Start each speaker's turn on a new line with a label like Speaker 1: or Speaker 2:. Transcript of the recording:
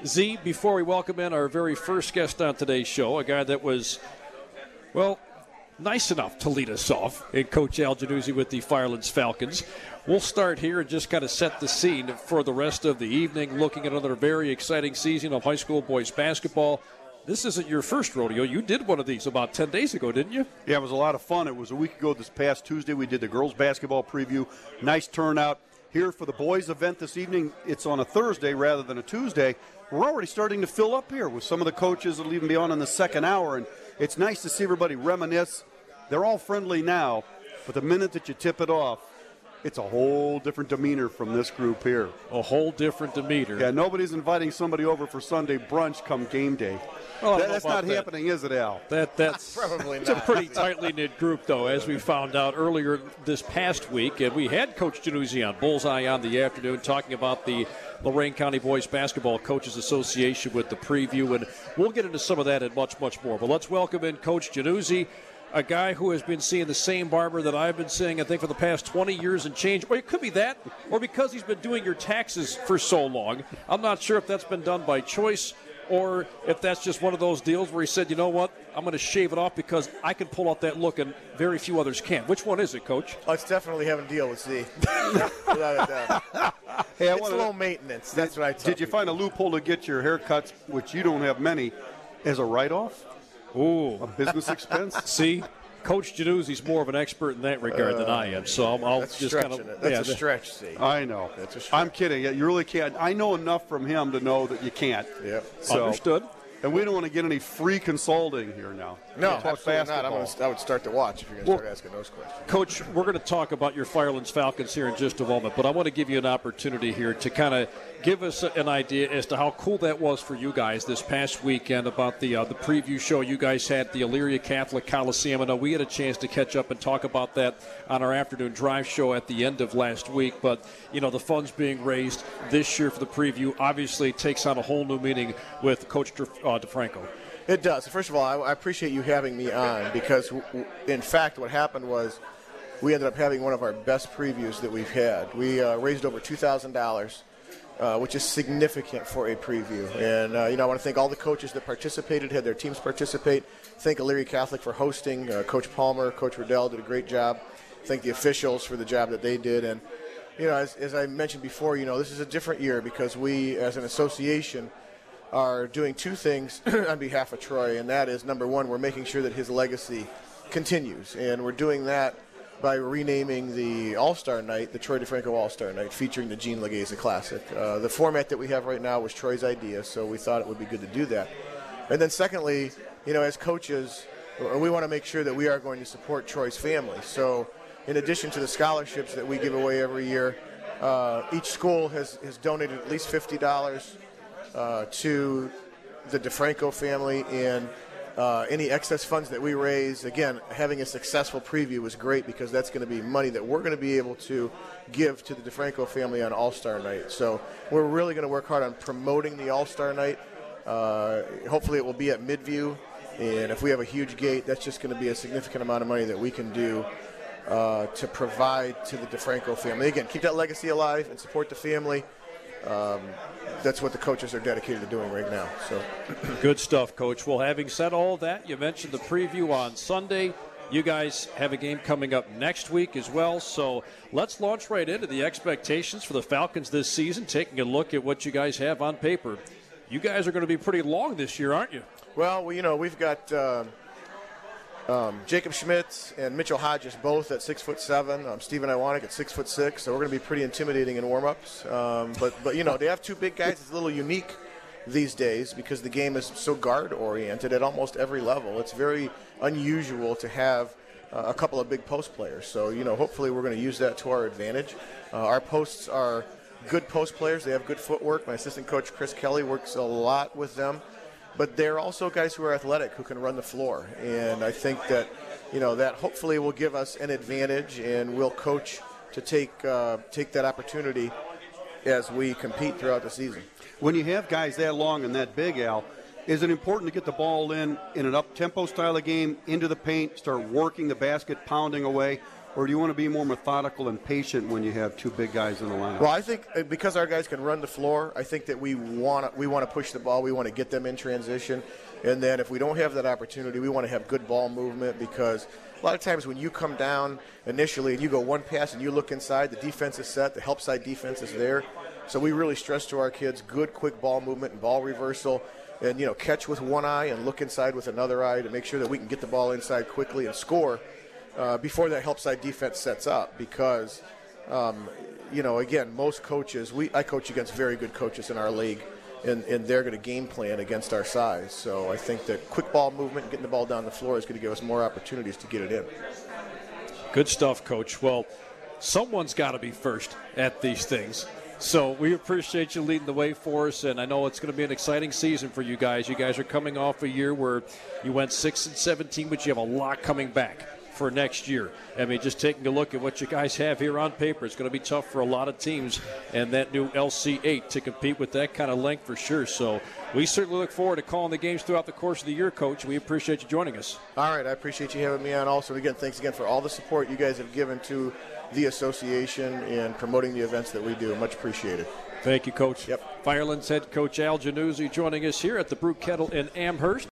Speaker 1: Z, before we welcome in our very first guest on today's show, a guy that was, well, nice enough to lead us off, and Coach Al Januzzi with the Firelands Falcons. We'll start here and just kind of set the scene for the rest of the evening, looking at another very exciting season of high school boys basketball. This isn't your first rodeo. You did one of these about 10 days ago, didn't you?
Speaker 2: Yeah, it was a lot of fun. It was a week ago this past Tuesday. We did the girls basketball preview. Nice turnout. Here for the boys event this evening, it's on a Thursday rather than a Tuesday. We're already starting to fill up here with some of the coaches that'll even be on in the second hour, and it's nice to see everybody reminisce. They're all friendly now, but the minute that you tip it off, it's a whole different demeanor from this group here.
Speaker 1: A whole different demeanor.
Speaker 2: Yeah, nobody's inviting somebody over for Sunday brunch come game day.
Speaker 1: Well,
Speaker 2: that's not happening, is it, Al?
Speaker 1: That's
Speaker 3: probably
Speaker 1: it's
Speaker 3: not.
Speaker 1: a pretty tightly knit group, though, as we found out earlier this past week. And we had Coach Januzzi on Bullseye on the afternoon talking about the Lorain County Boys Basketball Coaches Association with the preview. And we'll get into some of that and much, much more. But let's welcome in Coach Januzzi, a guy who has been seeing the same barber that I've been seeing, I think, for the past 20 years and change. Or it could be that, or because he's been doing your taxes for so long. I'm not sure if that's been done by choice or if that's just one of those deals where he said, you know what, I'm going to shave it off because I can pull out that look and very few others can. Which one is it, Coach?
Speaker 3: Oh, it's definitely having a deal with Z. Without a doubt.
Speaker 2: Hey,
Speaker 3: it's low maintenance. That's what I tell
Speaker 2: Did you find a loophole to get your haircuts, which you don't have many, as a write-off?
Speaker 1: Ooh.
Speaker 2: A business expense?
Speaker 1: See, Coach Januzzi's more of an expert in that regard than I am, so I'll
Speaker 3: that's
Speaker 1: just kind of
Speaker 3: it. That's a stretch, Z.
Speaker 2: I know.
Speaker 3: That's a stretch.
Speaker 2: I'm kidding. You really can't. I know enough from him to know that you can't.
Speaker 3: Yep.
Speaker 2: So,
Speaker 1: Understood.
Speaker 2: And we don't want to get any free consulting here now.
Speaker 3: No,
Speaker 2: Talk
Speaker 3: absolutely not.
Speaker 2: basketball.
Speaker 3: I would start to watch if you're going to start asking those questions.
Speaker 1: Coach, we're going to talk about your Firelands Falcons here in just a moment, but I want to give you an opportunity here to kind of give us an idea as to how cool that was for you guys this past weekend about the preview show you guys had at the Elyria Catholic Coliseum. I know we had a chance to catch up and talk about that on our afternoon drive show at the end of last week, but, you know, the funds being raised this year for the preview obviously takes on a whole new meaning with Coach DeFranco.
Speaker 3: It does. First of all, I appreciate you having me on because, in fact, what happened was we ended up having one of our best previews that we've had. We raised over $2,000, which is significant for a preview. And, I want to thank all the coaches that participated, had their teams participate. Thank Elyria Catholic for hosting. Coach Palmer, Coach Riddell did a great job. Thank the officials for the job that they did. And, as I mentioned before, this is a different year because we, as an association, are doing two things on behalf of Troy, and that is, number one, we're making sure that his legacy continues, and we're doing that by renaming the All-Star Night, the Troy DeFranco All-Star Night, featuring the Gene Legeza Classic. The format that we have right now was Troy's idea, so we thought it would be good to do that. And then secondly, as coaches, we want to make sure that we are going to support Troy's family. So in addition to the scholarships that we give away every year, each school has donated at least $50 to the DeFranco family, and any excess funds that we raise, again, having a successful preview is great because that's going to be money that we're going to be able to give to the DeFranco family on All-Star Night. So we're really going to work hard on promoting the All-Star Night. Hopefully it will be at Midview, and if we have a huge gate, that's just going to be a significant amount of money that we can do to provide to the DeFranco family. Again, keep that legacy alive and support the family. That's what the coaches are dedicated to doing right now. So,
Speaker 1: good stuff, Coach. Well, having said all that, you mentioned the preview on Sunday. You guys have a game coming up next week as well. So let's launch right into the expectations for the Falcons this season, taking a look at what you guys have on paper. You guys are going to be pretty long this year, aren't you?
Speaker 3: Well, we've got Jacob Schmitz and Mitchell Hodges both at 6'7". Stephen Iwanek at 6'6". So we're going to be pretty intimidating in warm-ups. But to have two big guys is a little unique these days because the game is so guard-oriented at almost every level. It's very unusual to have a couple of big post players. So hopefully we're going to use that to our advantage. Our posts are good post players. They have good footwork. My assistant coach Chris Kelly works a lot with them. But they're also guys who are athletic, who can run the floor. And I think that, that hopefully will give us an advantage, and we'll coach to take that opportunity as we compete throughout the season.
Speaker 2: When you have guys that long and that big, Al, is it important to get the ball in an up-tempo style of game, into the paint, start working the basket, pounding away? or do you want to be more methodical and patient when you have two big guys in the lineup?
Speaker 3: Well, I think because our guys can run the floor, I think that we want to push the ball. We want to get them in transition. And then if we don't have that opportunity, we want to have good ball movement, because a lot of times when you come down initially and you go one pass and you look inside, the defense is set, the help side defense is there. So we really stress to our kids good, quick ball movement and ball reversal, and, you know, catch with one eye and look inside with another eye to make sure that we can get the ball inside quickly and score before that help side defense sets up. Because, you know, again, most coaches, I coach against very good coaches in our league, and they're going to game plan against our size. So I think that quick ball movement and getting the ball down the floor is going to give us more opportunities to get it in.
Speaker 1: Good stuff, Coach. Well, someone's got to be first at these things. So we appreciate you leading the way for us, and I know it's going to be an exciting season for you guys. You guys are coming off a year where you went 6-17, but you have a lot coming back for next year. I mean, just taking a look at what you guys have here on paper, it's going to be tough for a lot of teams, and that new LC8 to compete with that kind of length for sure. So we certainly look forward to calling the games throughout the course of the year, Coach. We appreciate you joining us.
Speaker 3: All right, I appreciate you having me on also. Again, thanks again for all the support you guys have given to the association and promoting the events that we do. Much appreciated.
Speaker 1: Thank you, Coach.
Speaker 3: Yep.
Speaker 1: Firelands head coach Al Januzzi joining us here at the Brew Kettle in Amherst.